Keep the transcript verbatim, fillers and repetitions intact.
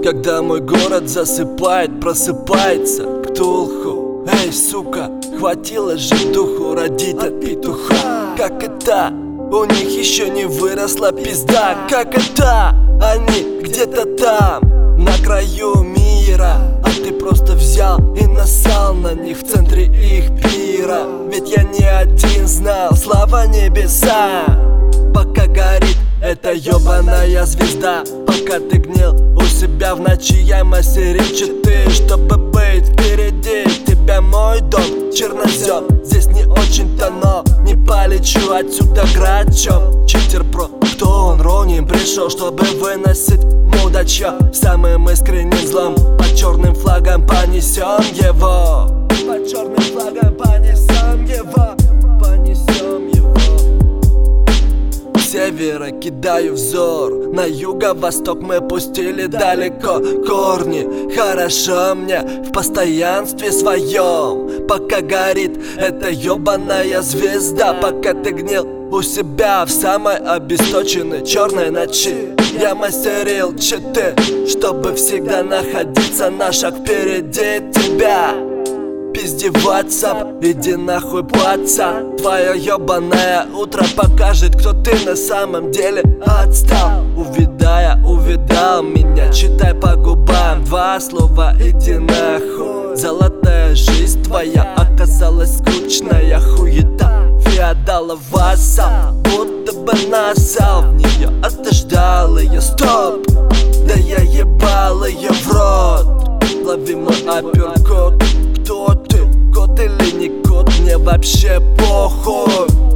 Когда мой город засыпает, просыпается Ктулху. Эй, сука, хватило же духу родить от петуха. Как это? У них еще не выросла пизда. Как это? Они где-то там, на краю мира, а ты просто взял и насал на них в центре их пира. Ведь я не один знал, слава небеса. Пока горит эта ёбаная звезда, пока ты гнил у себя в ночи, я мастерил читы, чтобы быть впереди тебя, мой дом чернозем. Здесь не очень-то, но не полечу отсюда грачом. Читер про, кто он, Ронин, пришел, чтобы выносить мудачье. Самым искренним злом под черным флагом понесем его. Под черным флагом понесем его. Понесем его. С севера кидаю взор, на юго-восток мы пустили далеко корни. Хорошо мне в постоянстве своем, пока горит эта ёбаная звезда. Пока ты гнил у себя в самой обесточенной черной ночи, я мастерил читы, чтобы всегда находиться на шаг впереди тебя. Пизди в WhatsApp, иди нахуй, пацан. Твое ёбаное утро покажет, кто ты на самом деле отстал. Увидая, увидал меня, читай по губам два слова, иди нахуй. Золотая жизнь твоя оказалась скучная хуета. Феодала вассал, будто бы насал в нее, а ты ждал ее. Стоп, да я ебал ее в рот. Лови мой апперкот. Кто ты, кот или не кот, мне вообще похуй.